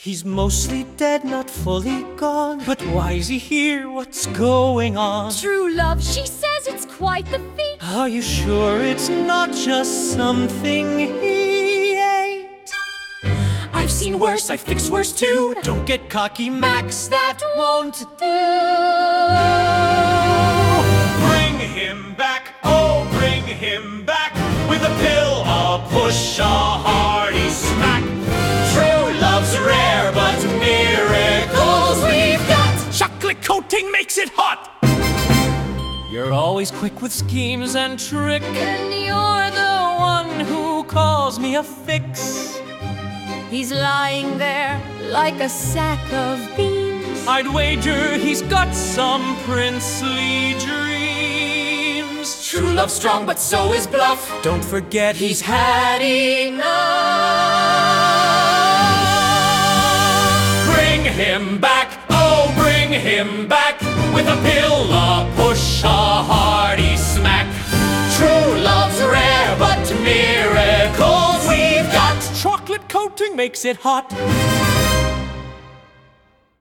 He's mostly dead, not fully gone. But why is he here? What's going on? True love, she says it's quite the feat. Are you sure it's not just something he ate? I've seen worse, I fixed worse too. Don't get cocky, Max, that won't do. Bring him back, oh bring him back. With a pill, a push, a hearty smack. True love's rare, but miracles we've got. Chocolate coating makes it hot. You're always quick with schemes and trick, and you're the one who calls me a fix. He's lying there like a sack of beans. I'd wager he's got some princely dreams. True love's strong, but so is bluff. Don't forget he's had enough. Bring him back, oh bring him back. With a pill, a push, a hearty smack. True love's rare, but miracles we've got. Chocolate coating makes it hot.